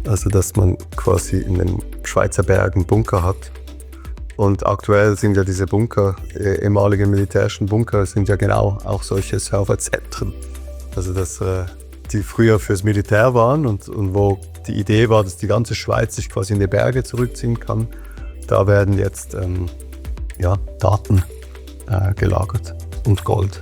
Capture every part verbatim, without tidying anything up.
Also dass man quasi in den Schweizer Bergen Bunker hat. Und aktuell sind ja diese Bunker, äh, ehemaligen militärischen Bunker, sind ja genau auch solche Serverzentren. Also dass äh, die früher fürs Militär waren und, und wo die Idee war, dass die ganze Schweiz sich quasi in die Berge zurückziehen kann. Da werden jetzt ähm, ja, Daten äh, gelagert und Gold.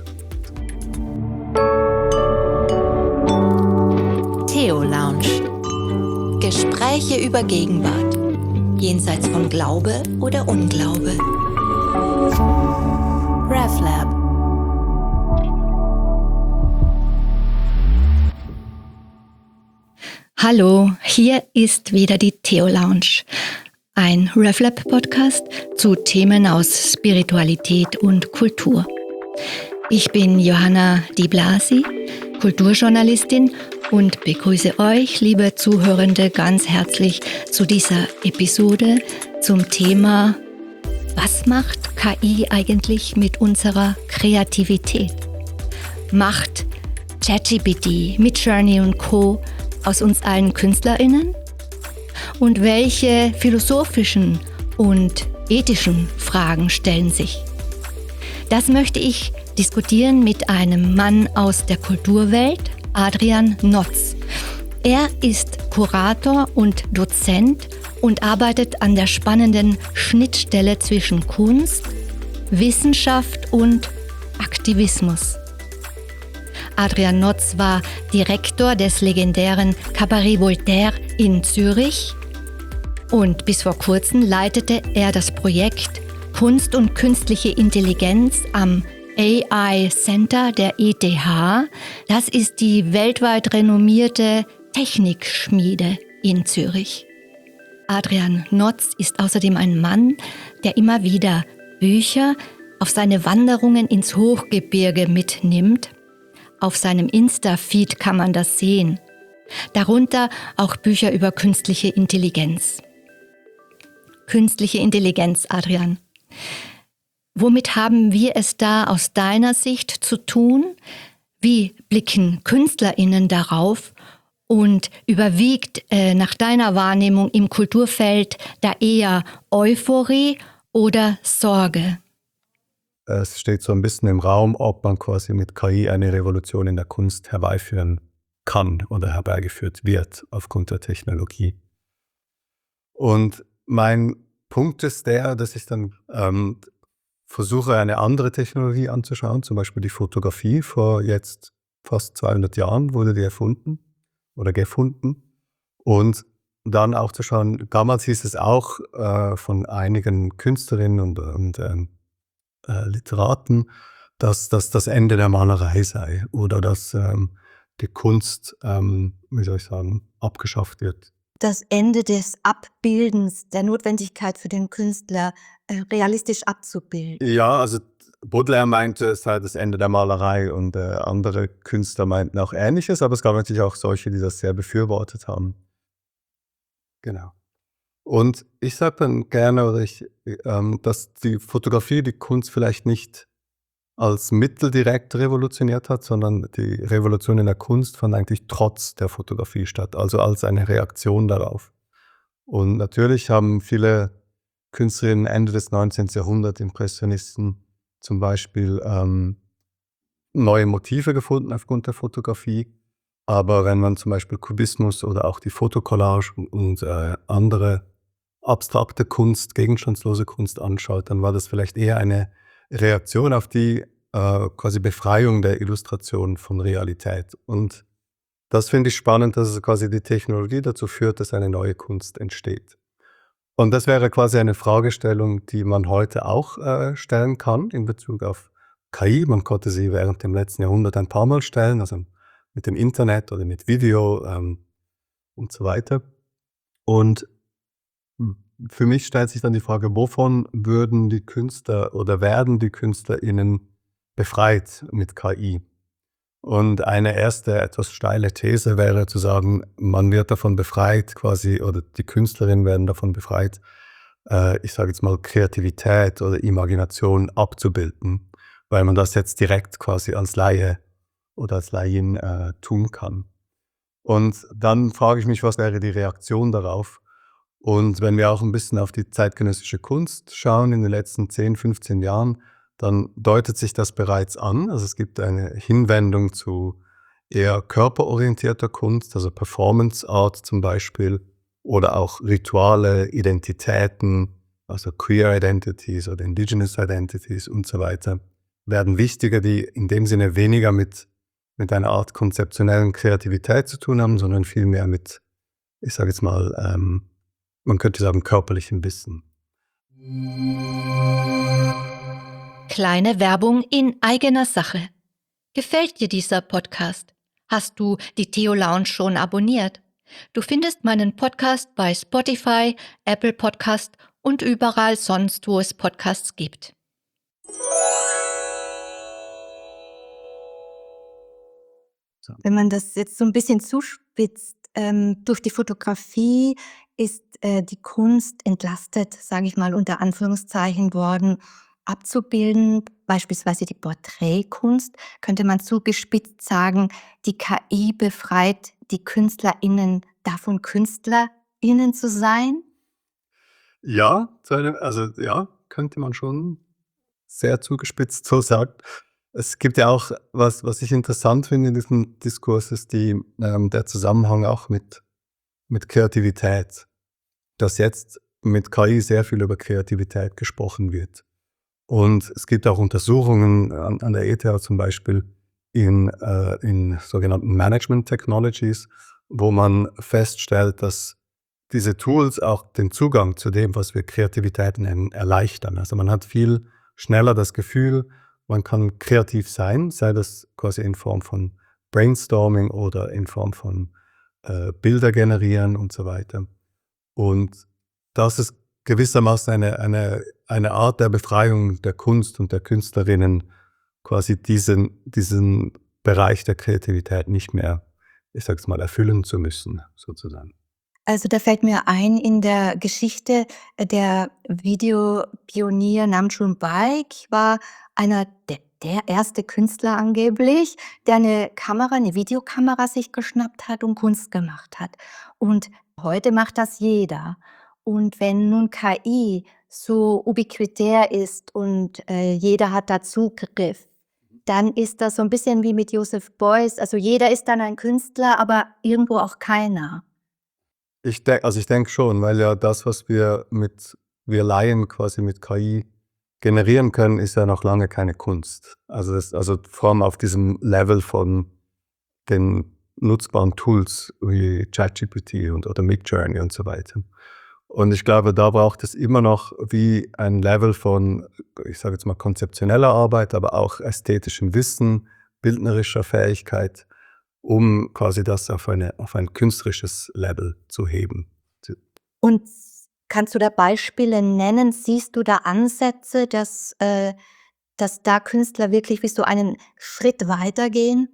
Theo Lounge. Gespräche über Gegenwart. Jenseits von Glaube oder Unglaube. RefLab. Hallo, hier ist wieder die Theo Lounge, ein RefLab-Podcast zu Themen aus Spiritualität und Kultur. Ich bin Johanna Di Blasi, Kulturjournalistin und begrüße euch, liebe Zuhörende, ganz herzlich zu dieser Episode zum Thema: Was macht K I eigentlich mit unserer Kreativität? Macht ChatGPT, Midjourney und Co. aus uns allen KünstlerInnen? Und welche philosophischen und ethischen Fragen stellen sich? Das möchte ich diskutieren mit einem Mann aus der Kulturwelt, Adrian Notz. Er ist Kurator und Dozent und arbeitet an der spannenden Schnittstelle zwischen Kunst, Wissenschaft und Aktivismus. Adrian Notz war Direktor des legendären Cabaret Voltaire in Zürich und bis vor kurzem leitete er das Projekt Kunst und künstliche Intelligenz am A I Center der E T H. Das ist die weltweit renommierte Technikschmiede in Zürich. Adrian Notz ist außerdem ein Mann, der immer wieder Bücher auf seine Wanderungen ins Hochgebirge mitnimmt. Auf seinem Insta-Feed kann man das sehen. Darunter auch Bücher über künstliche Intelligenz. Künstliche Intelligenz, Adrian. Womit haben wir es da aus deiner Sicht zu tun? Wie blicken KünstlerInnen darauf? Und überwiegt äh, nach deiner Wahrnehmung im Kulturfeld da eher Euphorie oder Sorge? Es steht so ein bisschen im Raum, ob man quasi mit K I eine Revolution in der Kunst herbeiführen kann oder herbeigeführt wird aufgrund der Technologie. Und mein Punkt ist der, dass ich dann ähm, versuche, eine andere Technologie anzuschauen, zum Beispiel die Fotografie. Vor jetzt fast zweihundert Jahren wurde die erfunden oder gefunden. Und dann auch zu schauen, damals hieß es auch äh, von einigen Künstlerinnen und, und ähm, äh, Literaten, dass das das Ende der Malerei sei oder dass ähm, die Kunst, ähm, wie soll ich sagen, abgeschafft wird. Das Ende des Abbildens, der Notwendigkeit für den Künstler, äh, realistisch abzubilden. Ja, also Baudelaire meinte, es sei das Ende der Malerei und äh, andere Künstler meinten auch Ähnliches, aber es gab natürlich auch solche, die das sehr befürwortet haben. Genau. Und ich sage dann gerne, oder ich, ähm, dass die Fotografie die Kunst vielleicht nicht als Mittel direkt revolutioniert hat, sondern die Revolution in der Kunst fand eigentlich trotz der Fotografie statt, also als eine Reaktion darauf. Und natürlich haben viele Künstlerinnen Ende des neunzehnten Jahrhunderts, Impressionisten zum Beispiel, ähm, neue Motive gefunden aufgrund der Fotografie. Aber wenn man zum Beispiel Kubismus oder auch die Fotokollage und, und äh, andere abstrakte Kunst, gegenstandslose Kunst anschaut, dann war das vielleicht eher eine Reaktion auf die äh, quasi Befreiung der Illustration von Realität. Und das finde ich spannend, dass es quasi die Technologie dazu führt, dass eine neue Kunst entsteht. Und das wäre quasi eine Fragestellung, die man heute auch äh, stellen kann in Bezug auf K I. Man konnte sie während dem letzten Jahrhundert ein paar Mal stellen, also mit dem Internet oder mit Video ähm, und so weiter. Und für mich stellt sich dann die Frage, wovon würden die Künstler oder werden die KünstlerInnen befreit mit K I? Und eine erste etwas steile These wäre zu sagen, man wird davon befreit quasi, oder die Künstlerinnen werden davon befreit, äh, ich sage jetzt mal Kreativität oder Imagination abzubilden, weil man das jetzt direkt quasi als Laie oder als Laien äh, tun kann. Und dann frage ich mich, was wäre die Reaktion darauf? Und wenn wir auch ein bisschen auf die zeitgenössische Kunst schauen in den letzten zehn, fünfzehn Jahren, dann deutet sich das bereits an. Also es gibt eine Hinwendung zu eher körperorientierter Kunst, also Performance Art zum Beispiel, oder auch Rituale, Identitäten, also Queer Identities oder Indigenous Identities und so weiter, werden wichtiger, die in dem Sinne weniger mit, mit einer Art konzeptionellen Kreativität zu tun haben, sondern vielmehr mit, ich sage jetzt mal, ähm, man könnte sagen, körperlichem Wissen. Kleine Werbung in eigener Sache. Gefällt dir dieser Podcast? Hast du die Theo Lounge schon abonniert? Du findest meinen Podcast bei Spotify, Apple Podcast und überall sonst, wo es Podcasts gibt. Wenn man das jetzt so ein bisschen zuspitzt, ähm, durch die Fotografie ist äh, die Kunst entlastet, sage ich mal unter Anführungszeichen, worden, abzubilden. Beispielsweise die Porträtkunst, könnte man zugespitzt sagen, die K I befreit die KünstlerInnen davon, KünstlerInnen zu sein. Ja, zu einem, also ja, könnte man schon sehr zugespitzt so sagen. Es gibt ja auch, was, was ich interessant finde in diesem Diskurs, ist die, ähm, der Zusammenhang auch mit, mit Kreativität. Dass jetzt mit K I sehr viel über Kreativität gesprochen wird. Und es gibt auch Untersuchungen an, an der E T H zum Beispiel in, äh, in sogenannten Management Technologies, wo man feststellt, dass diese Tools auch den Zugang zu dem, was wir Kreativität nennen, erleichtern. Also man hat viel schneller das Gefühl, man kann kreativ sein, sei das quasi in Form von Brainstorming oder in Form von äh, Bilder generieren und so weiter. Und das ist gewissermaßen eine, eine, eine Art der Befreiung der Kunst und der Künstlerinnen, quasi diesen, diesen Bereich der Kreativität nicht mehr, ich sag's mal, erfüllen zu müssen, sozusagen. Also da fällt mir ein, in der Geschichte äh, der Videopionier Namjoon Baek war einer der, der erste Künstler angeblich, der eine Kamera, eine Videokamera sich geschnappt hat und Kunst gemacht hat. Und heute macht das jeder. Und wenn nun K I so ubiquitär ist und äh, jeder hat da Zugriff, dann ist das so ein bisschen wie mit Joseph Beuys. Also jeder ist dann ein Künstler, aber irgendwo auch keiner. Ich denke, also ich denke schon, weil ja das, was wir mit, wir Laien quasi mit K I generieren können, ist ja noch lange keine Kunst. Also, das, also vor allem auf diesem Level von den nutzbaren Tools wie ChatGPT und oder Midjourney und so weiter. Und ich glaube, da braucht es immer noch wie ein Level von, ich sage jetzt mal, konzeptioneller Arbeit, aber auch ästhetischem Wissen, bildnerischer Fähigkeit, um quasi das auf, eine, auf ein künstlerisches Level zu heben. Und kannst du da Beispiele nennen? Siehst du da Ansätze, dass, äh, dass da Künstler wirklich wie so einen Schritt weitergehen?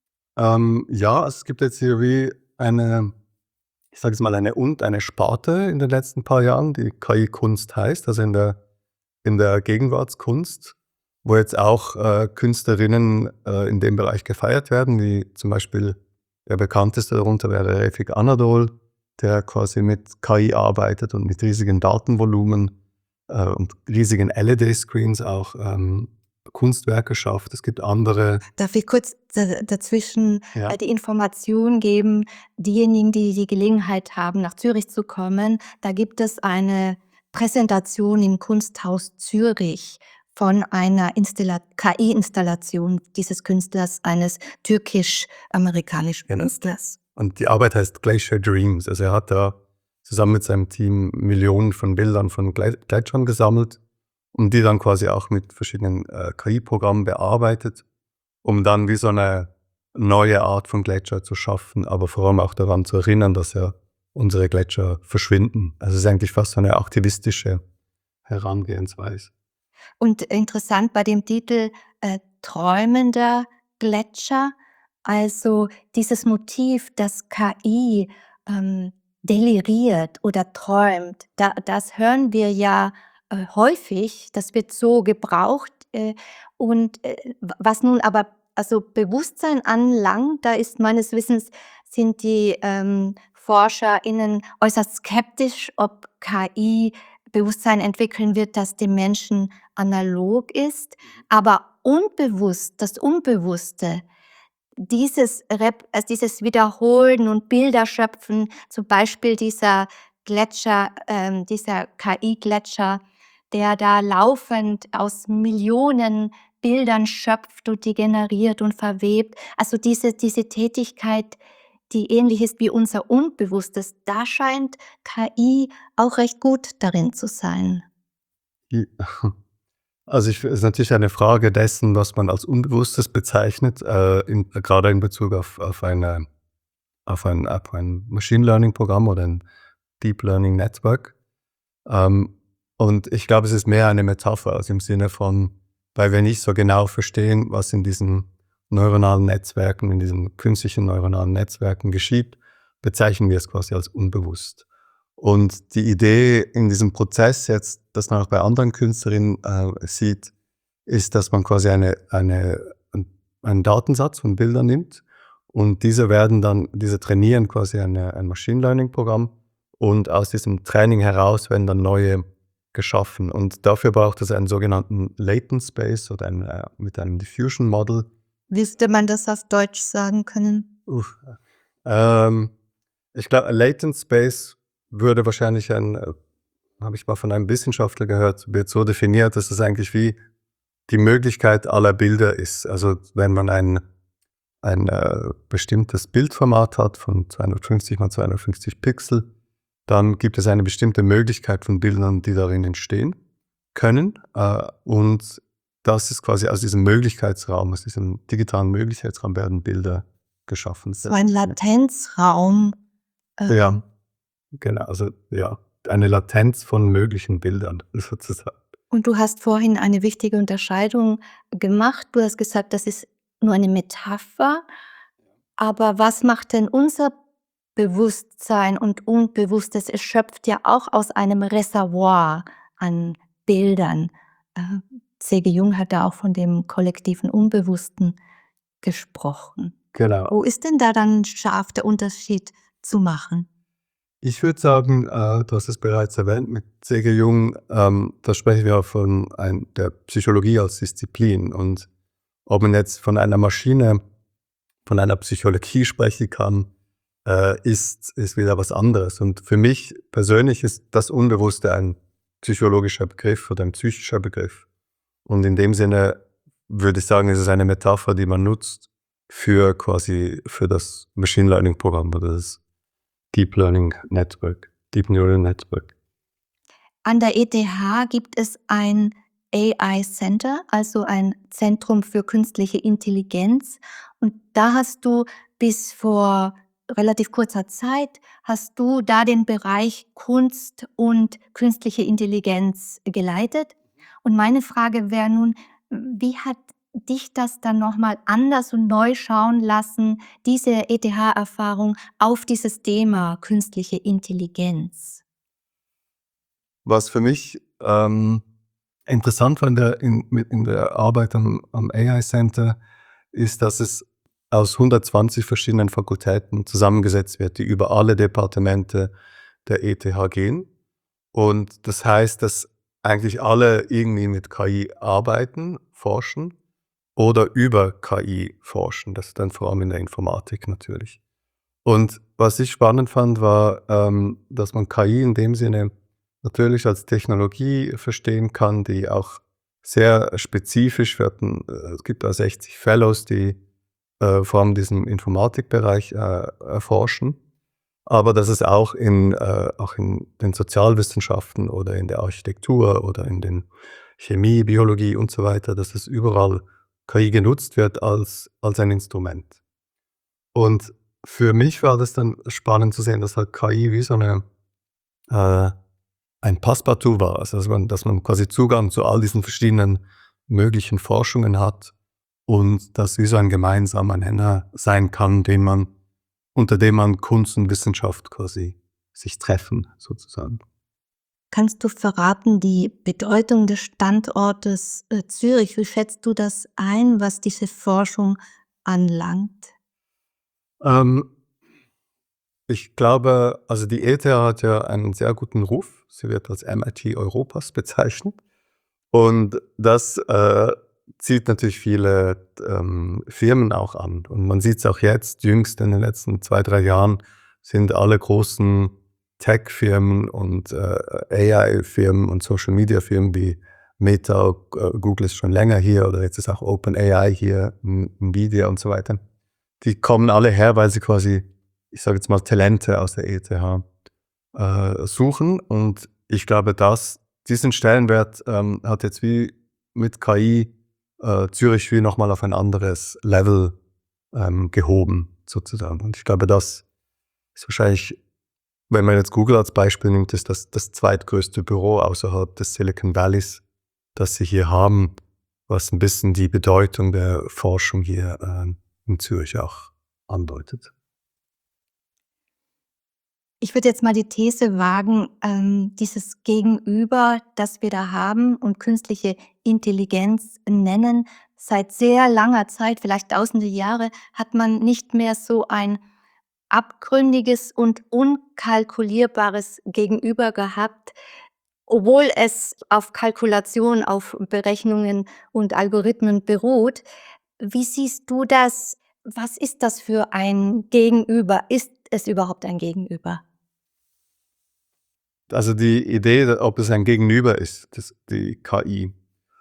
Ähm, ja, es gibt jetzt hier wie eine, ich sage jetzt mal, eine und eine Sparte in den letzten paar Jahren, die K I-Kunst heißt, also in der, in der Gegenwartskunst, wo jetzt auch äh, Künstlerinnen äh, in dem Bereich gefeiert werden, wie zum Beispiel der bekannteste darunter wäre Refik Anadol, der quasi mit K I arbeitet und mit riesigen Datenvolumen äh, und riesigen L E D-Screens auch ähm, Kunstwerke schafft. Es gibt andere. Darf ich kurz da- dazwischen Ja. äh, die Information geben, diejenigen, die die Gelegenheit haben, nach Zürich zu kommen, da gibt es eine Präsentation im Kunsthaus Zürich von einer Installa- K I-Installation dieses Künstlers, eines türkisch-amerikanischen Genau. Künstlers. Und die Arbeit heißt Glacier Dreams. Also er hat da zusammen mit seinem Team Millionen von Bildern von Gle- Gletschern gesammelt und die dann quasi auch mit verschiedenen äh, K I-Programmen bearbeitet, um dann wie so eine neue Art von Gletscher zu schaffen, aber vor allem auch daran zu erinnern, dass ja unsere Gletscher verschwinden. Also es ist eigentlich fast so eine aktivistische Herangehensweise. Und interessant bei dem Titel äh, Träumender Gletscher, also dieses Motiv, dass K I ähm, deliriert oder träumt, da, das hören wir ja äh, häufig, das wird so gebraucht. Äh, und äh, was nun aber also Bewusstsein anlangt, da ist meines Wissens sind die ähm, ForscherInnen äußerst skeptisch, ob K I Bewusstsein entwickeln wird, das dem Menschen analog ist, aber unbewusst, das Unbewusste, dieses, Rep also dieses Wiederholen und Bilder schöpfen, zum Beispiel dieser Gletscher, ähm, dieser K I-Gletscher, der da laufend aus Millionen Bildern schöpft und die generiert und verwebt. Also diese, diese Tätigkeit, die ähnlich ist wie unser Unbewusstes, da scheint K I auch recht gut darin zu sein. I Also ich, es ist natürlich eine Frage dessen, was man als Unbewusstes bezeichnet, äh, in, gerade in Bezug auf, auf, eine, auf, ein, auf ein Machine Learning Programm oder ein Deep Learning Network. Ähm, und ich glaube, es ist mehr eine Metapher, also im Sinne von, weil wir nicht so genau verstehen, was in diesen neuronalen Netzwerken, in diesen künstlichen neuronalen Netzwerken geschieht, bezeichnen wir es quasi als unbewusst. Und die Idee in diesem Prozess jetzt, das man auch bei anderen Künstlerinnen äh, sieht, ist, dass man quasi eine, eine, einen Datensatz von Bildern nimmt und diese werden dann, diese trainieren quasi eine, ein Machine Learning Programm und aus diesem Training heraus werden dann neue geschaffen. Und dafür braucht es einen sogenannten Latent Space oder ein, äh, mit einem Diffusion Model. Müsste man das auf Deutsch sagen können? Uff. Ähm, ich glaube, Latent Space würde wahrscheinlich ein, äh, habe ich mal von einem Wissenschaftler gehört, wird so definiert, dass es eigentlich wie die Möglichkeit aller Bilder ist. Also wenn man ein, ein äh, bestimmtes Bildformat hat von zweihundertfünfzig mal zweihundertfünfzig Pixel, dann gibt es eine bestimmte Möglichkeit von Bildern, die darin entstehen können. Äh, und das ist quasi aus diesem Möglichkeitsraum, aus diesem digitalen Möglichkeitsraum werden Bilder geschaffen. So ein Latenzraum. Äh, Ja, genau. Also ja, eine Latenz von möglichen Bildern sozusagen. Und du hast vorhin eine wichtige Unterscheidung gemacht. Du hast gesagt, das ist nur eine Metapher. Aber was macht denn unser Bewusstsein und Unbewusstes? Es schöpft ja auch aus einem Reservoir an Bildern. Äh, C G. Jung hat da auch von dem kollektiven Unbewussten gesprochen. Genau. Wo ist denn da dann scharf der Unterschied zu machen? Ich würde sagen, äh, du hast es bereits erwähnt mit C G. Jung, ähm, da sprechen wir von ein, der Psychologie als Disziplin. Und ob man jetzt von einer Maschine, von einer Psychologie sprechen kann, äh, ist, ist wieder was anderes. Und für mich persönlich ist das Unbewusste ein psychologischer Begriff oder ein psychischer Begriff. Und in dem Sinne würde ich sagen, es ist eine Metapher, die man nutzt für quasi für das Machine Learning Programm oder das Deep Learning Network, Deep Neural Network. An der E T H gibt es ein A I Center, also ein Zentrum für künstliche Intelligenz. Und da hast du bis vor relativ kurzer Zeit, hast du da den Bereich Kunst und künstliche Intelligenz geleitet. Und meine Frage wäre nun, wie hat dich das dann nochmal anders und neu schauen lassen, diese E T H-Erfahrung auf dieses Thema künstliche Intelligenz? Was für mich ähm, interessant war in der, in, in der Arbeit am, am A I Center, ist, dass es aus hundertzwanzig verschiedenen Fakultäten zusammengesetzt wird, die über alle Departemente der E T H gehen. Und das heißt, dass eigentlich alle irgendwie mit K I arbeiten, forschen oder über K I forschen. Das ist dann vor allem in der Informatik natürlich. Und was ich spannend fand, war, ähm, dass man K I in dem Sinne natürlich als Technologie verstehen kann, die auch sehr spezifisch werden. Es gibt da sechzig Fellows, die äh, vor allem diesen Informatikbereich äh, erforschen, aber dass es auch in, äh, auch in den Sozialwissenschaften oder in der Architektur oder in den Chemie, Biologie und so weiter, dass es überall K I genutzt wird als, als ein Instrument. Und für mich war das dann spannend zu sehen, dass halt K I wie so eine äh, ein Passepartout war, also dass man, dass man quasi Zugang zu all diesen verschiedenen möglichen Forschungen hat und das wie so ein gemeinsamer Nenner sein kann, den man, unter dem man Kunst und Wissenschaft quasi sich treffen, sozusagen. Kannst du verraten, die Bedeutung des Standortes äh, Zürich, wie schätzt du das ein, was diese Forschung anlangt? Ähm, Ich glaube, also die E T H hat ja einen sehr guten Ruf. Sie wird als M I T Europas bezeichnet. Und das äh, zieht natürlich viele ähm, Firmen auch an. Und man sieht es auch jetzt, jüngst in den letzten zwei, drei Jahren sind alle großen Tech-Firmen und äh, A I-Firmen und Social-Media-Firmen wie Meta, äh, Google ist schon länger hier oder jetzt ist auch OpenAI hier, Nvidia und so weiter. Die kommen alle her, weil sie quasi, ich sage jetzt mal, Talente aus der E T H äh, suchen. Und ich glaube, dass diesen Stellenwert ähm, hat jetzt wie mit K I äh, Zürich wie nochmal auf ein anderes Level ähm, gehoben, sozusagen. Und ich glaube, das ist wahrscheinlich, wenn man jetzt Google als Beispiel nimmt, ist das das zweitgrößte Büro außerhalb des Silicon Valleys, das sie hier haben, was ein bisschen die Bedeutung der Forschung hier äh, in Zürich auch andeutet. Ich würde jetzt mal die These wagen, ähm, dieses Gegenüber, das wir da haben und künstliche Intelligenz nennen, seit sehr langer Zeit, vielleicht tausende Jahre, hat man nicht mehr so ein abgründiges und unkalkulierbares Gegenüber gehabt, obwohl es auf Kalkulation, auf Berechnungen und Algorithmen beruht. Wie siehst du das? Was ist das für ein Gegenüber? Ist es überhaupt ein Gegenüber? Also die Idee, ob es ein Gegenüber ist, das, die K I,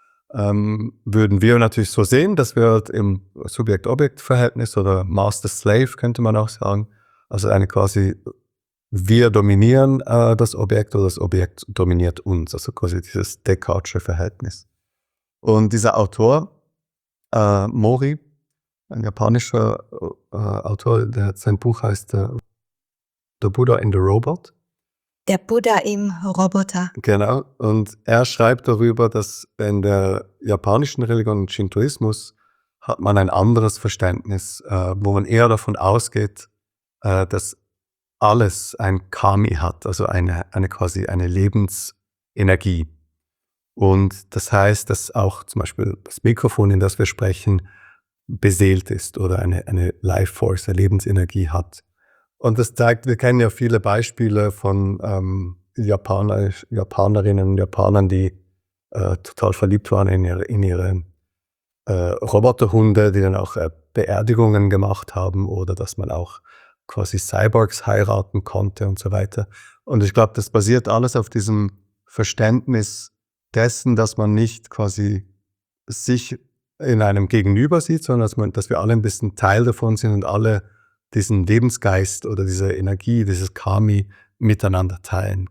ähm, würden wir natürlich so sehen, dass wir halt im Subjekt-Objekt-Verhältnis oder Master-Slave könnte man auch sagen, also eine quasi, wir dominieren äh, das Objekt oder das Objekt dominiert uns, also quasi dieses Descartesche Verhältnis. Und dieser Autor, äh, Mori, ein japanischer äh, Autor, der, sein Buch heißt äh, The Buddha in the Robot. Der Buddha im Roboter. Genau, und er schreibt darüber, dass in der japanischen Religion, Shintoismus, hat man ein anderes Verständnis, äh, wo man eher davon ausgeht, äh, dass alles ein Kami hat, also eine, eine quasi eine Lebensenergie. Und das heißt, dass auch zum Beispiel das Mikrofon, in das wir sprechen, beseelt ist oder eine, eine Life Force, eine Lebensenergie hat. Und das zeigt, wir kennen ja viele Beispiele von ähm, Japaner, Japanerinnen und Japanern, die äh, total verliebt waren in ihre, in ihre äh, Roboterhunde, die dann auch äh, Beerdigungen gemacht haben oder dass man auch quasi Cyborgs heiraten konnte und so weiter. Und ich glaube, das basiert alles auf diesem Verständnis dessen, dass man nicht quasi sich in einem Gegenüber sieht, sondern dass, man, dass wir alle ein bisschen Teil davon sind und alle diesen Lebensgeist oder diese Energie, dieses Kami miteinander teilen.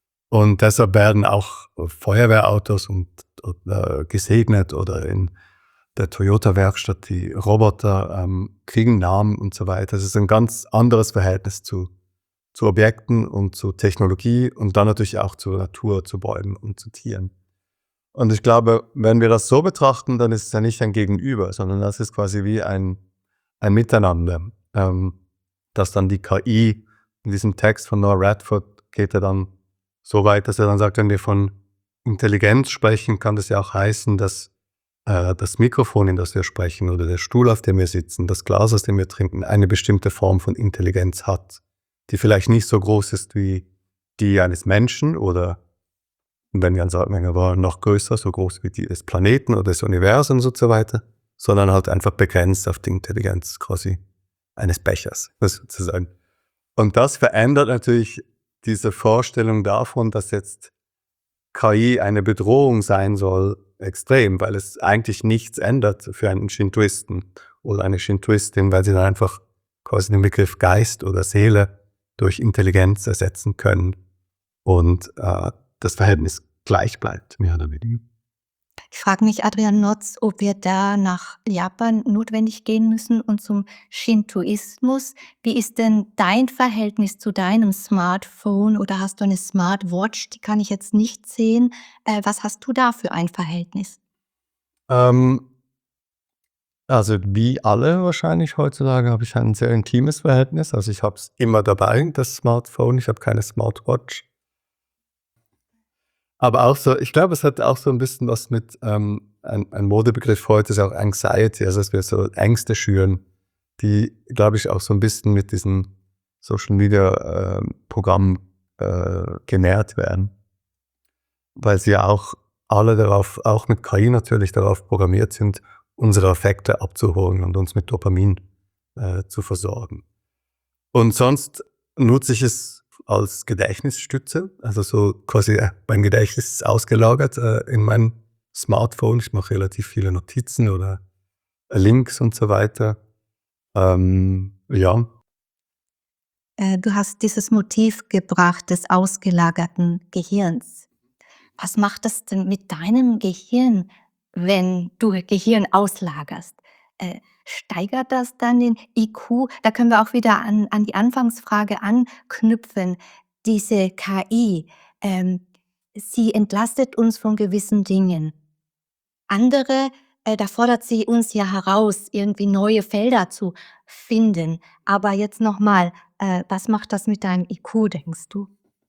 Und deshalb werden auch Feuerwehrautos und, oder gesegnet oder in der Toyota-Werkstatt die Roboter ähm, kriegen Namen und so weiter. Es ist ein ganz anderes Verhältnis zu, zu Objekten und zu Technologie und dann natürlich auch zur Natur, zu Bäumen und zu Tieren. Und ich glaube, wenn wir das so betrachten, dann ist es ja nicht ein Gegenüber, sondern das ist quasi wie ein, ein Miteinander. Ähm, dass dann die K I in diesem Text von Noah Radford geht er dann so weit, dass er dann sagt, wenn wir von Intelligenz sprechen, kann das ja auch heißen, dass äh, das Mikrofon, in das wir sprechen oder der Stuhl, auf dem wir sitzen, das Glas, aus dem wir trinken, eine bestimmte Form von Intelligenz hat, die vielleicht nicht so groß ist wie die eines Menschen oder, wenn wir sagen, wir wollen, noch größer, so groß wie die des Planeten oder des Universums und so weiter, sondern halt einfach begrenzt auf die Intelligenz quasi eines Bechers, sozusagen. Und das verändert natürlich diese Vorstellung davon, dass jetzt K I eine Bedrohung sein soll, extrem, weil es eigentlich nichts ändert für einen Shintoisten oder eine Shintoistin, weil sie dann einfach quasi den Begriff Geist oder Seele durch Intelligenz ersetzen können und äh, das Verhältnis gleich bleibt, mehr oder weniger. Ich frage mich, Adrian Notz, ob wir da nach Japan notwendig gehen müssen und zum Shintoismus. Wie ist denn dein Verhältnis zu deinem Smartphone oder hast du eine Smartwatch? Die kann ich jetzt nicht sehen. Äh, was hast du da für ein Verhältnis? Ähm, also wie alle wahrscheinlich heutzutage habe ich ein sehr intimes Verhältnis. Also ich habe es immer dabei, das Smartphone. Ich habe keine Smartwatch. Aber auch so, ich glaube, es hat auch so ein bisschen was mit, ähm, ein, ein Modebegriff heute ist auch Anxiety, also dass wir so Ängste schüren, die, glaube ich, auch so ein bisschen mit diesen Social-Media-Programm äh, genährt werden, weil sie ja auch alle darauf, auch mit K I natürlich darauf programmiert sind, unsere Affekte abzuholen und uns mit Dopamin äh, zu versorgen. Und sonst nutze ich es als Gedächtnisstütze, also so quasi äh, mein Gedächtnis ist ausgelagert äh, in mein Smartphone. Ich mache relativ viele Notizen oder äh, Links und so weiter. Ähm, ja, Äh, du hast dieses Motiv gebracht des ausgelagerten Gehirns. Was macht das denn mit deinem Gehirn, wenn du Gehirn auslagerst? Äh, steigert das dann den I Q? Da können wir auch wieder an, an die Anfangsfrage anknüpfen. Diese K I, ähm, sie entlastet uns von gewissen Dingen. Andere, äh, da fordert sie uns ja heraus, irgendwie neue Felder zu finden. Aber jetzt nochmal, äh, was macht das mit deinem I Q, denkst du?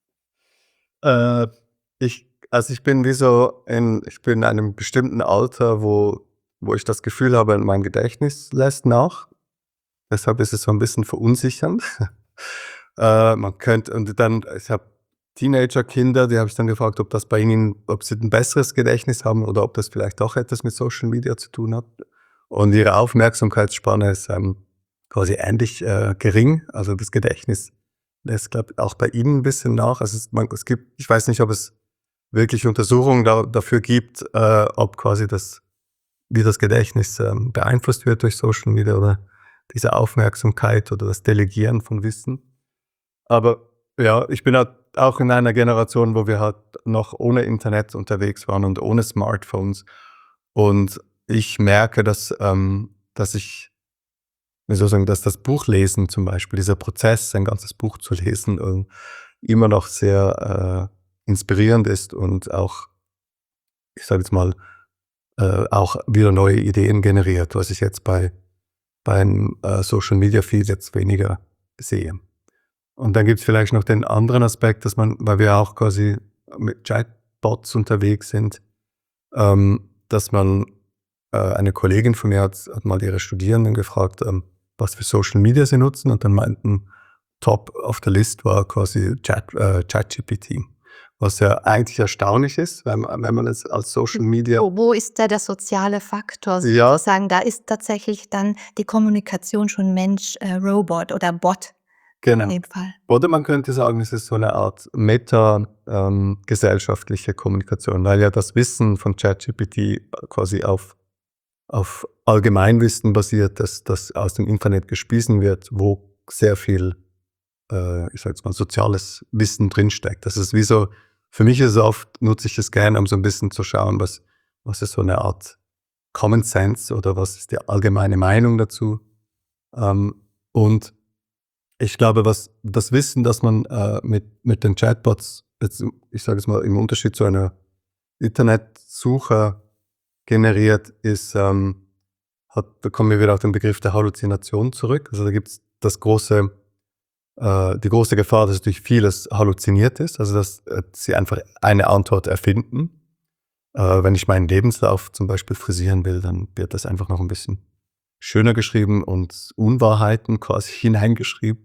Äh, ich, also ich bin wie so in, ich bin in einem bestimmten Alter, wo, wo ich das Gefühl habe, mein Gedächtnis lässt nach. Deshalb ist es so ein bisschen verunsichernd. äh, man könnte, und dann, ich habe Teenager-Kinder, die habe ich dann gefragt, ob das bei ihnen, ob sie ein besseres Gedächtnis haben oder ob das vielleicht auch etwas mit Social Media zu tun hat. Und ihre Aufmerksamkeitsspanne ist ähm, quasi ähnlich äh, gering. Also das Gedächtnis lässt, glaube ich, auch bei ihnen ein bisschen nach. Also es, man, es gibt, ich weiß nicht, ob es wirklich Untersuchungen da, dafür gibt, äh, ob quasi das, wie das Gedächtnis ähm, beeinflusst wird durch Social Media oder diese Aufmerksamkeit oder das Delegieren von Wissen. Aber ja, ich bin halt auch in einer Generation, wo wir halt noch ohne Internet unterwegs waren und ohne Smartphones. Und ich merke, dass, ähm, dass ich, wie soll ich sagen, dass das Buchlesen zum Beispiel, dieser Prozess, ein ganzes Buch zu lesen, äh, immer noch sehr äh, inspirierend ist und auch, ich sage jetzt mal, äh, auch wieder neue Ideen generiert, was ich jetzt bei beim äh, Social Media Feed jetzt weniger sehe. Und dann gibt es vielleicht noch den anderen Aspekt, dass man, weil wir auch quasi mit Chatbots unterwegs sind, ähm, dass man, äh, eine Kollegin von mir hat, hat mal ihre Studierenden gefragt, ähm, was für Social Media sie nutzen, und dann meinten, top auf der List war quasi Chat, äh, ChatGPT, was ja eigentlich erstaunlich ist, wenn, man- wenn man es als Social Media, Wo, wo ist da der soziale Faktor ja, sozusagen? Da ist tatsächlich dann die Kommunikation schon Mensch-Robot oder Bot in genau. dem Fall. Oder man könnte sagen, es ist so eine Art meta-gesellschaftliche Kommunikation, weil ja das Wissen von ChatGPT quasi auf, auf Allgemeinwissen basiert, das, das aus dem Internet gespiesen wird, wo sehr viel, äh, ich sag jetzt mal, soziales Wissen drinsteckt. Das ist wie so, für mich ist es oft, nutze ich es gerne, um so ein bisschen zu schauen, was, was ist so eine Art Common Sense oder was ist die allgemeine Meinung dazu. Ähm, und ich glaube, was das Wissen, das man äh, mit, mit den Chatbots, jetzt, ich sage es mal, im Unterschied zu einer Internetsuche generiert, ist, ähm, hat, da kommen wir wieder auf den Begriff der Halluzination zurück. Also da gibt es das große, äh, die große Gefahr, dass durch vieles halluziniert ist, also dass äh, sie einfach eine Antwort erfinden. Äh, wenn ich meinen Lebenslauf zum Beispiel frisieren will, dann wird das einfach noch ein bisschen schöner geschrieben und Unwahrheiten quasi hineingeschrieben.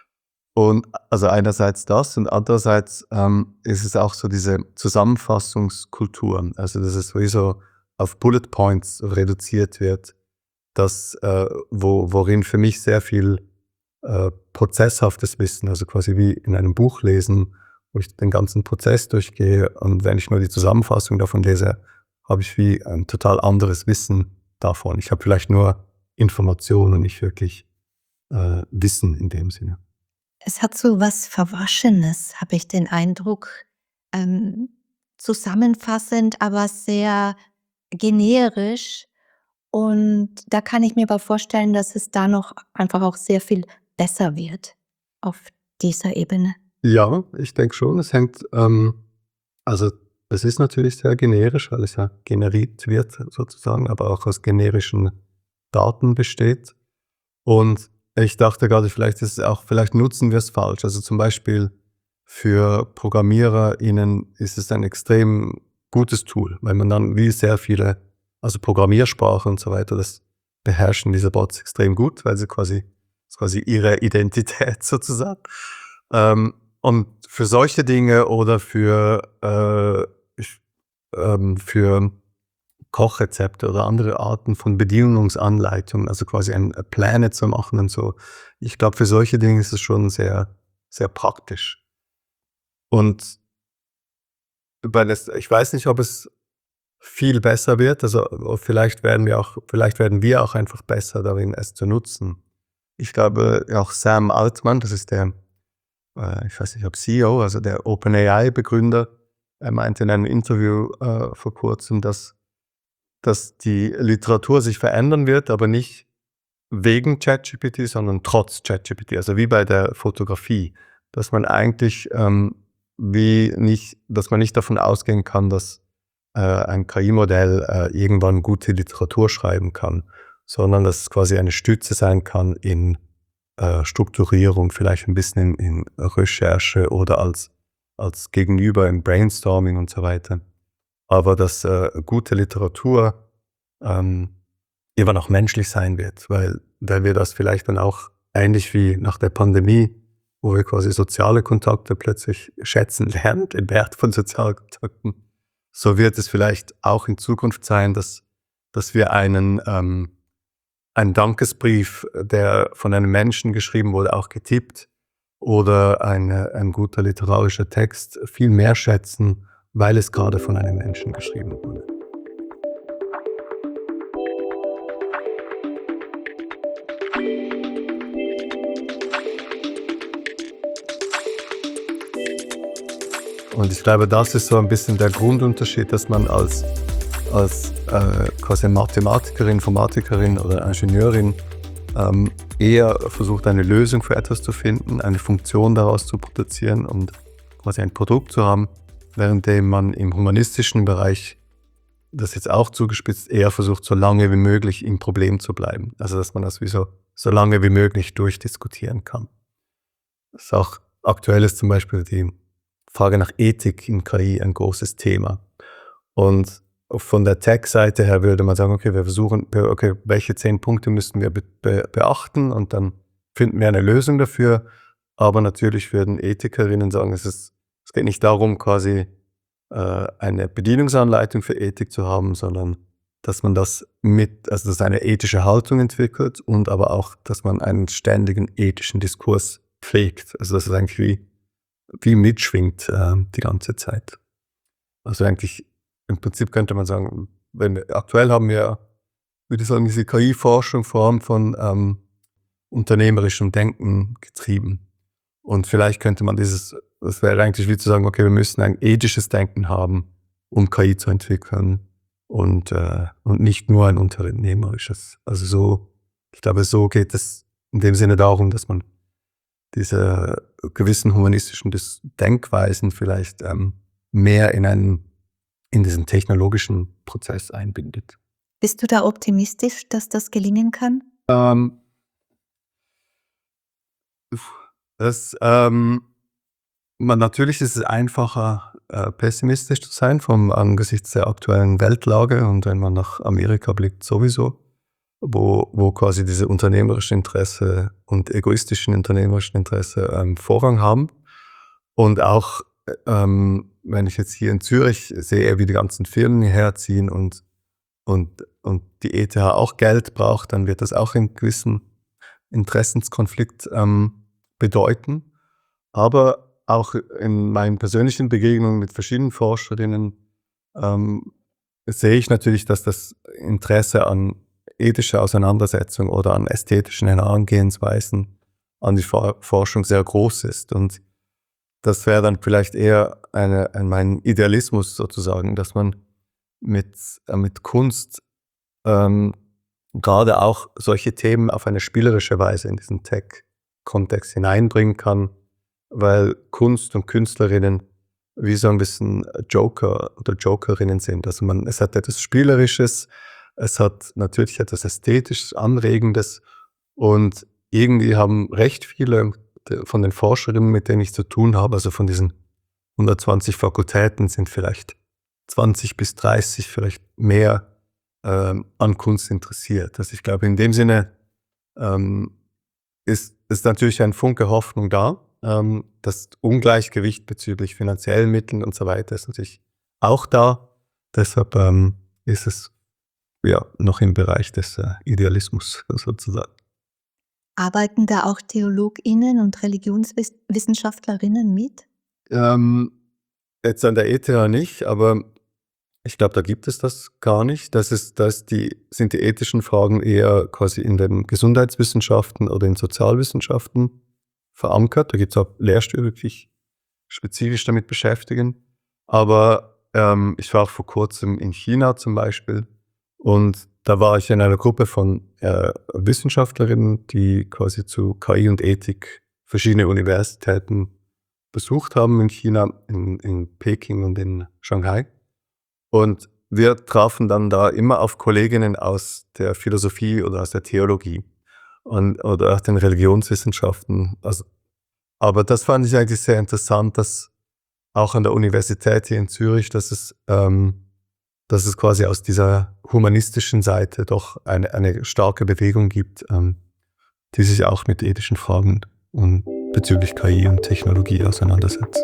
Und also einerseits das und andererseits ähm, ist es auch so diese Zusammenfassungskultur, also dass es sowieso auf Bullet Points reduziert wird, das, äh, wo, worin für mich sehr viel äh, prozesshaftes Wissen, also quasi wie in einem Buch lesen, wo ich den ganzen Prozess durchgehe, und wenn ich nur die Zusammenfassung davon lese, habe ich wie ein total anderes Wissen davon. Ich habe vielleicht nur Informationen und nicht wirklich äh, Wissen in dem Sinne. Es hat so was Verwaschenes, habe ich den Eindruck. Ähm, zusammenfassend, aber sehr generisch. Und da kann ich mir aber vorstellen, dass es da noch einfach auch sehr viel besser wird auf dieser Ebene. Ja, ich denke schon. Es hängt, ähm, also es ist natürlich sehr generisch, weil es ja generiert wird sozusagen, aber auch aus generischen Daten besteht. Und ich dachte gerade, vielleicht ist es auch, vielleicht nutzen wir es falsch. Also zum Beispiel für ProgrammiererInnen ist es ein extrem gutes Tool, weil man dann wie sehr viele, also Programmiersprache und so weiter, das beherrschen diese Bots extrem gut, weil sie quasi ist quasi ihre Identität sozusagen. Ähm, und für solche Dinge oder für, äh, ich, ähm, für Kochrezepte oder andere Arten von Bedienungsanleitungen, also quasi ein äh, Pläne zu machen und so. Ich glaube, für solche Dinge ist es schon sehr, sehr praktisch. Und weil es, ich weiß nicht, ob es viel besser wird, also vielleicht werden wir auch, vielleicht werden wir auch einfach besser darin, es zu nutzen. Ich glaube, auch Sam Altman, das ist der, äh, ich weiß nicht, ob C E O, also der OpenAI-Begründer, er meinte in einem Interview äh, vor kurzem, dass dass die Literatur sich verändern wird, aber nicht wegen ChatGPT, sondern trotz ChatGPT. Also wie bei der Fotografie, dass man eigentlich ähm, wie nicht, dass man nicht davon ausgehen kann, dass äh, ein K I-Modell äh, irgendwann gute Literatur schreiben kann, sondern dass es quasi eine Stütze sein kann in äh, Strukturierung, vielleicht ein bisschen in, in Recherche oder als, als Gegenüber im Brainstorming und so weiter. Aber dass äh, gute Literatur ähm, immer noch menschlich sein wird, weil, weil wir das vielleicht dann auch ähnlich wie nach der Pandemie, wo wir quasi soziale Kontakte plötzlich schätzen lernen, den Wert von sozialen Kontakten, so wird es vielleicht auch in Zukunft sein, dass, dass wir einen, ähm, einen Dankesbrief, der von einem Menschen geschrieben wurde, auch getippt, oder eine, ein guter literarischer Text viel mehr schätzen, weil es gerade von einem Menschen geschrieben wurde. Und ich glaube, das ist so ein bisschen der Grundunterschied, dass man als, als äh, quasi Mathematikerin, Informatikerin oder Ingenieurin ähm, eher versucht, eine Lösung für etwas zu finden, eine Funktion daraus zu produzieren und quasi ein Produkt zu haben, währenddem man im humanistischen Bereich, das jetzt auch zugespitzt, eher versucht, so lange wie möglich im Problem zu bleiben. Also dass man das wie so, so lange wie möglich durchdiskutieren kann. Das ist auch aktuell ist zum Beispiel die Frage nach Ethik in K I ein großes Thema. Und von der Tech-Seite her würde man sagen, okay, wir versuchen, okay, welche zehn Punkte müssten wir be be beachten und dann finden wir eine Lösung dafür. Aber natürlich würden Ethikerinnen sagen, es ist Es geht nicht darum, quasi äh, eine Bedienungsanleitung für Ethik zu haben, sondern dass man das mit, also dass eine ethische Haltung entwickelt und aber auch, dass man einen ständigen ethischen Diskurs pflegt. Also dass es eigentlich wie, wie mitschwingt äh, die ganze Zeit. Also eigentlich, im Prinzip könnte man sagen, wenn wir, aktuell haben wir, würde ich sagen, diese K I-Forschung vor allem von ähm, unternehmerischem Denken getrieben. Und vielleicht könnte man dieses, das wäre eigentlich wie zu sagen, okay, wir müssen ein ethisches Denken haben, um K I zu entwickeln und, äh, und nicht nur ein unternehmerisches. Also so, ich glaube, so geht es in dem Sinne darum, dass man diese gewissen humanistischen Denkweisen vielleicht ähm, mehr in einen, in diesen technologischen Prozess einbindet. Bist du da optimistisch, dass das gelingen kann? Ähm, das, ähm, man, natürlich ist es einfacher, äh, pessimistisch zu sein vom angesichts der aktuellen Weltlage und wenn man nach Amerika blickt sowieso, wo, wo quasi diese unternehmerischen Interesse und egoistischen unternehmerischen Interesse ähm, Vorrang haben. Und auch, ähm, wenn ich jetzt hier in Zürich sehe, wie die ganzen Firmen hierher ziehen und, und, und die E T H auch Geld braucht, dann wird das auch einen gewissen Interessenskonflikt ähm, bedeuten. Aber auch in meinen persönlichen Begegnungen mit verschiedenen Forscherinnen ähm, sehe ich natürlich, dass das Interesse an ethischer Auseinandersetzung oder an ästhetischen Herangehensweisen an die Forschung sehr groß ist. Und das wäre dann vielleicht eher eine, ein, mein Idealismus sozusagen, dass man mit, äh, mit Kunst ähm, gerade auch solche Themen auf eine spielerische Weise in diesen Tech-Kontext hineinbringen kann, weil Kunst und Künstlerinnen wie so ein bisschen Joker oder Jokerinnen sind. Also man, es hat etwas Spielerisches, es hat natürlich etwas Ästhetisches, Anregendes und irgendwie haben recht viele von den Forscherinnen, mit denen ich zu tun habe, also von diesen hundertzwanzig Fakultäten sind vielleicht zwanzig bis dreißig, vielleicht mehr ähm, an Kunst interessiert. Also ich glaube, in dem Sinne ähm, ist, ist natürlich ein Funke Hoffnung da. Ähm, das Ungleichgewicht bezüglich finanziellen Mitteln und so weiter ist natürlich auch da. Deshalb ähm, ist es ja noch im Bereich des äh, Idealismus sozusagen. Arbeiten da auch TheologInnen und Religionswissenschaftlerinnen mit? Ähm, jetzt an der E T H nicht, aber ich glaube, da gibt es das gar nicht. Das ist, das die, sind die ethischen Fragen eher quasi in den Gesundheitswissenschaften oder in Sozialwissenschaften verankert. Da gibt es auch Lehrstühle, die sich spezifisch damit beschäftigen. Aber ähm, ich war auch vor kurzem in China zum Beispiel und da war ich in einer Gruppe von äh, Wissenschaftlerinnen, die quasi zu K I und Ethik verschiedene Universitäten besucht haben in China, in, in Peking und in Shanghai. Und wir trafen dann da immer auf Kolleginnen aus der Philosophie oder aus der Theologie und, oder aus den Religionswissenschaften. Also, aber das fand ich eigentlich sehr interessant, dass auch an der Universität hier in Zürich, dass es, ähm, dass es quasi aus dieser humanistischen Seite doch eine, eine starke Bewegung gibt, ähm, die sich auch mit ethischen Fragen und bezüglich K I und Technologie auseinandersetzt.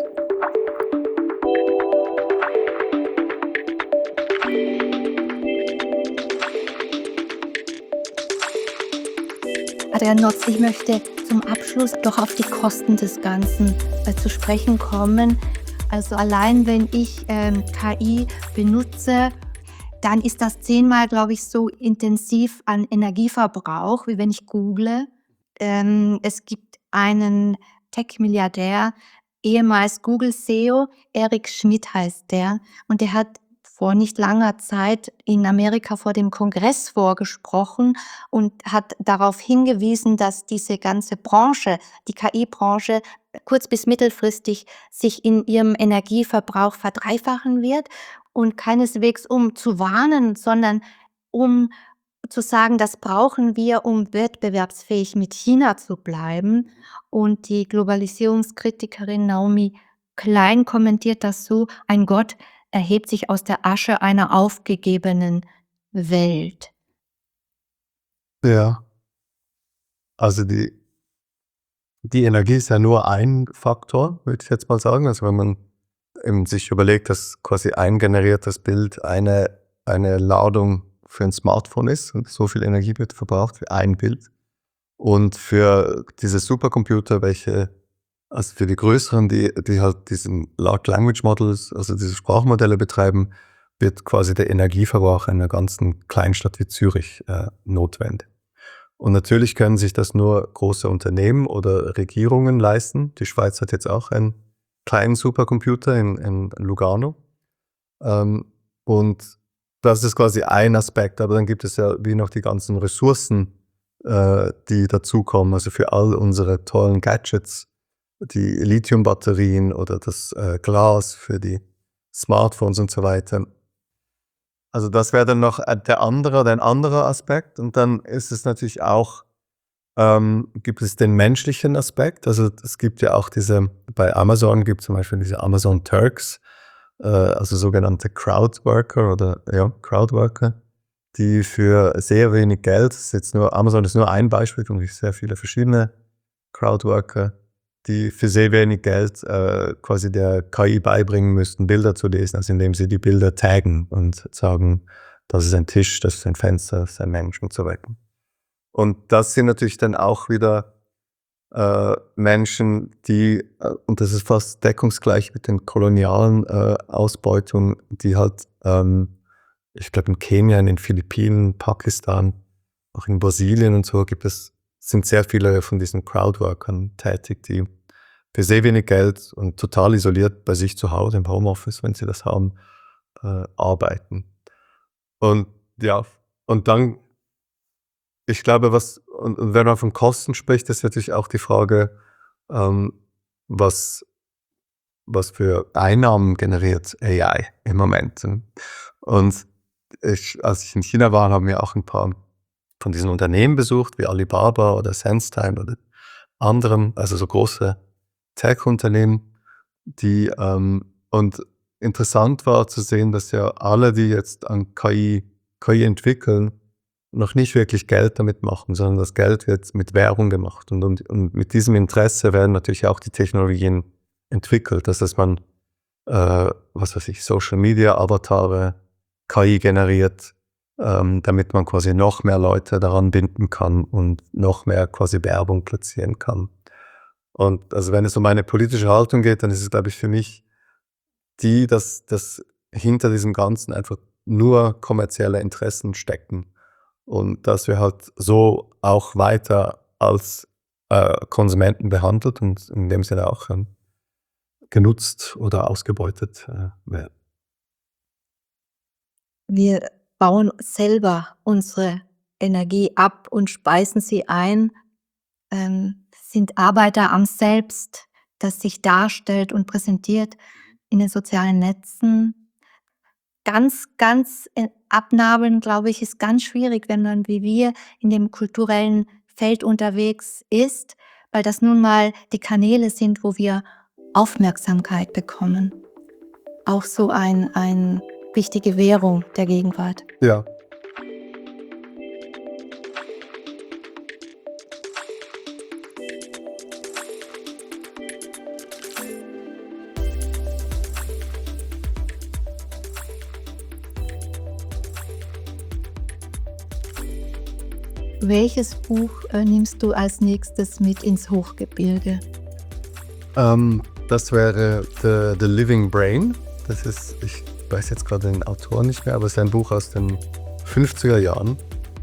Adrian Notz, ich möchte zum Abschluss doch auf die Kosten des Ganzen äh, zu sprechen kommen. Also allein wenn ich ähm, K I benutze, dann ist das zehnmal, glaube ich, so intensiv an Energieverbrauch, wie wenn ich google. Ähm, es gibt einen Tech-Milliardär, ehemals Google-C E O, Eric Schmidt heißt der, und der hat vor nicht langer Zeit in Amerika vor dem Kongress vorgesprochen und hat darauf hingewiesen, dass diese ganze Branche, die K I-Branche, kurz- bis mittelfristig sich in ihrem Energieverbrauch verdreifachen wird und keineswegs um zu warnen, sondern um zu sagen, das brauchen wir, um wettbewerbsfähig mit China zu bleiben. Und die Globalisierungskritikerin Naomi Klein kommentiert das so: Ein Gott erhebt sich aus der Asche einer aufgegebenen Welt. Ja, also die, die Energie ist ja nur ein Faktor, würde ich jetzt mal sagen. Also wenn man eben sich überlegt, dass quasi ein generiertes Bild eine, eine Ladung für ein Smartphone ist und so viel Energie wird verbraucht für ein Bild. Und für diese Supercomputer, welche, also für die größeren, die, die halt diesen Large Language Models, also diese Sprachmodelle betreiben, wird quasi der Energieverbrauch einer ganzen Kleinstadt wie Zürich äh, notwendig. Und natürlich können sich das nur große Unternehmen oder Regierungen leisten. Die Schweiz hat jetzt auch einen kleinen Supercomputer in, in Lugano. Ähm, und das ist quasi ein Aspekt, aber dann gibt es ja wie noch die ganzen Ressourcen, äh, die dazukommen. Also für all unsere tollen Gadgets, die Lithiumbatterien oder das äh, Glas für die Smartphones und so weiter. Also das wäre dann noch der andere oder ein anderer Aspekt. Und dann ist es natürlich auch, ähm, gibt es den menschlichen Aspekt. Also es gibt ja auch diese, bei Amazon gibt es zum Beispiel diese Amazon Turks, äh, also sogenannte Crowdworker oder ja, Crowdworker, die für sehr wenig Geld, das ist jetzt nur, Amazon ist nur ein Beispiel, und sehr viele verschiedene Crowdworker, die für sehr wenig Geld äh, quasi der K I beibringen müssten, Bilder zu lesen, also indem sie die Bilder taggen und sagen, das ist ein Tisch, das ist ein Fenster, das ist ein Mensch und so weiter. Und das sind natürlich dann auch wieder äh, Menschen, die, äh, und das ist fast deckungsgleich mit den kolonialen äh, Ausbeutungen, die halt, ähm, ich glaube in Kenia, in den Philippinen, Pakistan, auch in Brasilien und so gibt es, sind sehr viele von diesen Crowdworkern tätig, die für sehr wenig Geld und total isoliert bei sich zu Hause im Homeoffice, wenn sie das haben, äh, arbeiten. Und ja, und dann, ich glaube, was, und, und wenn man von Kosten spricht, ist natürlich auch die Frage, ähm, was, was für Einnahmen generiert A I im Moment. Und ich, als ich in China war, haben wir auch ein paar von diesen Unternehmen besucht, wie Alibaba oder SenseTime oder anderen, also so große Tech-Unternehmen, die, ähm, und interessant war zu sehen, dass ja alle, die jetzt an K I, K I entwickeln, noch nicht wirklich Geld damit machen, sondern das Geld wird mit Werbung gemacht. Und, und, und mit diesem Interesse werden natürlich auch die Technologien entwickelt, dass, dass man, äh, was weiß ich, Social Media Avatare, K I generiert, ähm, damit man quasi noch mehr Leute daran binden kann und noch mehr quasi Werbung platzieren kann. Und also wenn es um eine politische Haltung geht, dann ist es, glaube ich, für mich die, dass, dass hinter diesem Ganzen einfach nur kommerzielle Interessen stecken und dass wir halt so auch weiter als äh, Konsumenten behandelt und in dem Sinne auch ähm, genutzt oder ausgebeutet äh, werden. Wir bauen selber unsere Energie ab und speisen sie ein, ähm, sind Arbeiter am Selbst, das sich darstellt und präsentiert in den sozialen Netzen. Ganz, ganz äh, abnabeln, glaube ich, ist ganz schwierig, wenn man wie wir in dem kulturellen Feld unterwegs ist, weil das nun mal die Kanäle sind, wo wir Aufmerksamkeit bekommen. Auch so ein, ein wichtige Währung der Gegenwart. Ja. Welches Buch äh, nimmst du als nächstes mit ins Hochgebirge? Ähm, das wäre The, The Living Brain. Das ist, ich weiß jetzt gerade den Autor nicht mehr, aber es ist ein Buch aus den fünfziger Jahren.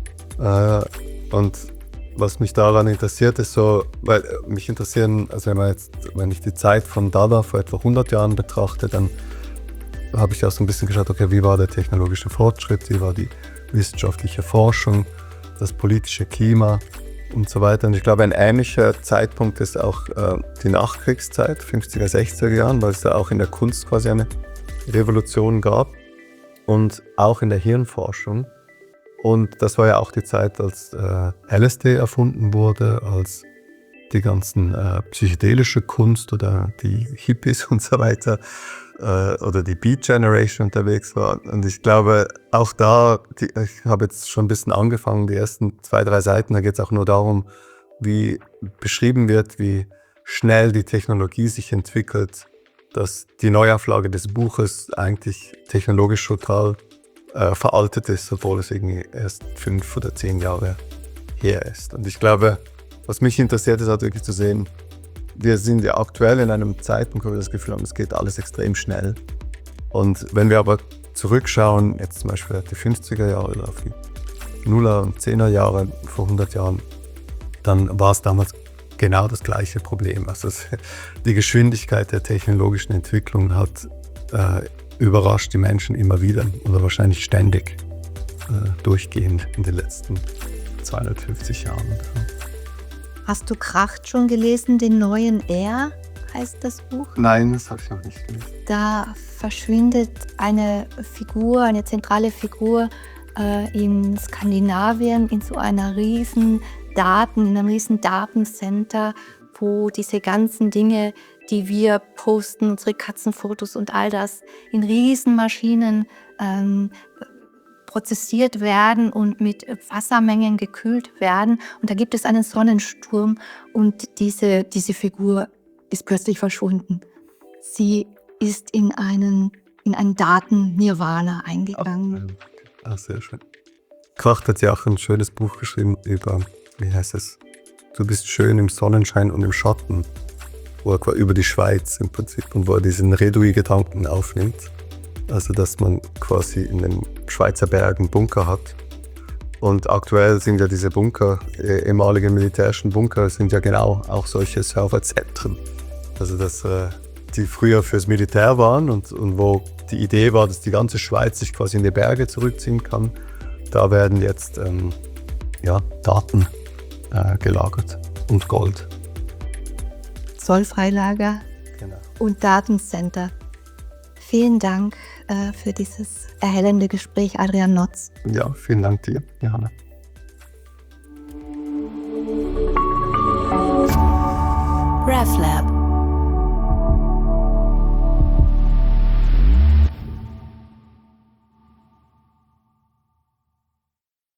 Äh, und was mich daran interessiert, ist so, weil äh, mich interessieren, also wenn man jetzt, wenn ich die Zeit von Dada vor etwa hundert Jahren betrachte, dann habe ich auch so ein bisschen geschaut, okay, wie war der technologische Fortschritt, wie war die wissenschaftliche Forschung, das politische Klima und so weiter. Und ich glaube, ein ähnlicher Zeitpunkt ist auch äh, die Nachkriegszeit, fünfziger, sechziger Jahren, weil es da auch in der Kunst quasi eine Revolution gab und auch in der Hirnforschung. Und das war ja auch die Zeit, als äh, L S D erfunden wurde, als die ganzen äh, psychedelische Kunst oder die Hippies und so weiter äh, oder die Beat Generation unterwegs war. Und ich glaube, auch da, die, ich habe jetzt schon ein bisschen angefangen, die ersten zwei, drei Seiten, da geht es auch nur darum, wie beschrieben wird, wie schnell die Technologie sich entwickelt, dass die Neuauflage des Buches eigentlich technologisch total äh, veraltet ist, obwohl es irgendwie erst fünf oder zehn Jahre her ist. Und ich glaube, was mich interessiert, ist halt wirklich zu sehen, wir sind ja aktuell in einem Zeitpunkt, wo wir das Gefühl haben, es geht alles extrem schnell. Und wenn wir aber zurückschauen, jetzt zum Beispiel auf die fünfziger Jahre oder auf die Nuller- und Zehner Jahre vor hundert Jahren, dann war es damals genau das gleiche Problem. Also es, die Geschwindigkeit der technologischen Entwicklung hat äh, überrascht die Menschen immer wieder oder wahrscheinlich ständig, äh, durchgehend in den letzten zweihundertfünfzig Jahren. Hast du Kracht schon gelesen, den neuen R, heißt das Buch? Nein, das habe ich noch nicht gelesen. Da verschwindet eine Figur, eine zentrale Figur äh, in Skandinavien in so einer riesen Daten, in einem riesen Datencenter, wo diese ganzen Dinge, die wir posten, unsere Katzenfotos und all das, in Riesenmaschinen ähm, prozessiert werden und mit Wassermengen gekühlt werden. Und da gibt es einen Sonnensturm und diese, diese Figur ist plötzlich verschwunden. Sie ist in einen, in einen Daten-Nirvana eingegangen. Ach, sehr schön. Kracht hat ja auch ein schönes Buch geschrieben über, wie heißt es, du bist schön im Sonnenschein und im Schatten, wo er über die Schweiz im Prinzip und wo er diesen Redouis-Gedanken aufnimmt. Also, dass man quasi in den Schweizer Bergen Bunker hat. Und aktuell sind ja diese Bunker, eh, ehemalige militärischen Bunker, sind ja genau auch solche Serverzentren. Also, dass äh, die früher fürs Militär waren und, und wo die Idee war, dass die ganze Schweiz sich quasi in die Berge zurückziehen kann. Da werden jetzt ähm, ja, Daten äh, gelagert und Gold. Zollfreilager Genau. und Datencenter. Vielen Dank äh, für dieses erhellende Gespräch, Adrian Notz. Ja, vielen Dank dir, Johanna.